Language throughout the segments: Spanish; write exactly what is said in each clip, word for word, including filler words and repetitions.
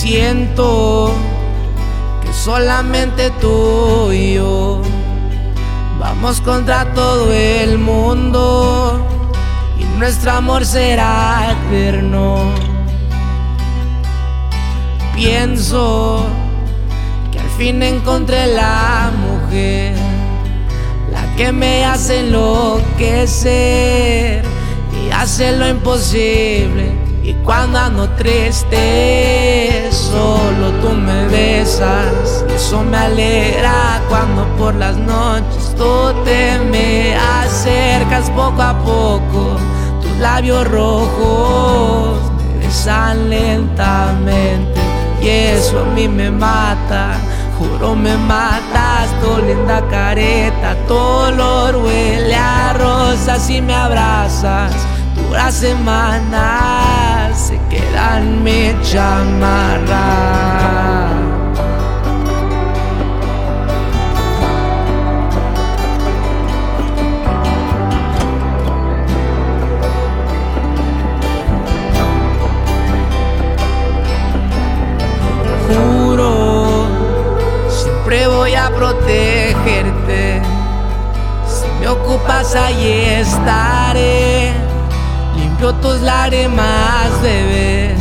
Siento que solamente tú y yo vamos contra todo el mundo y nuestro amor será eterno. Pienso que al fin encontré la mujer, la que me hace enloquecer y hace lo imposible. Y cuando ando triste, solo tú me besas, y eso me alegra. Cuando por las noches tú te me acercas poco a poco, tus labios rojos me besan lentamente, y eso a mí me mata. Juro me matas, tu linda careta, tu olor huele a rosas y me abrazas. Duras semanas se quedan mi chamarra. Juro, siempre voy a protegerte. Si me ocupas, ahí estaré. Limpio tus lágrimas, bebé.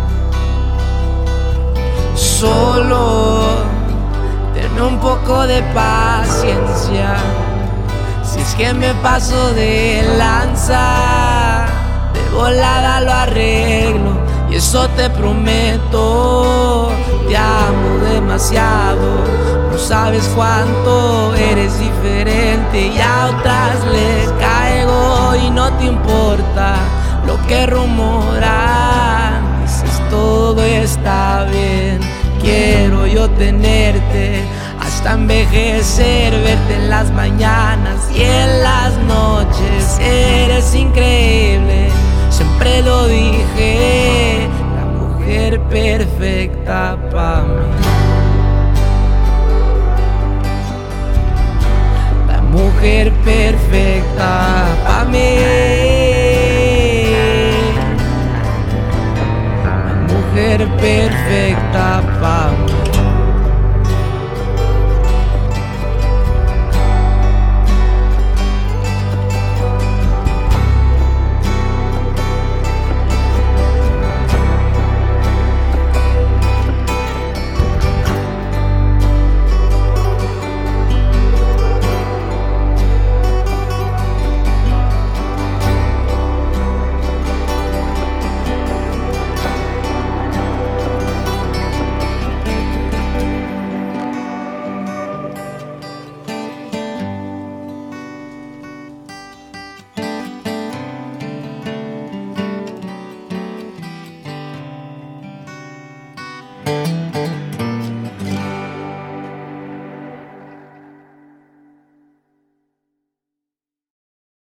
Solo tenme un poco de paciencia. Si es que me paso de lanza, de volada lo arreglo, y eso te prometo. Te amo demasiado, no sabes cuánto eres diferente, y a otras les caigo y no te importa lo que rumoran. Dices todo está bien, quiero yo tenerte hasta envejecer, verte en las mañanas y en las noches. Eres increíble, siempre lo dije, la mujer perfecta para mí. La mujer perfecta para mí. La mujer perfecta para mí.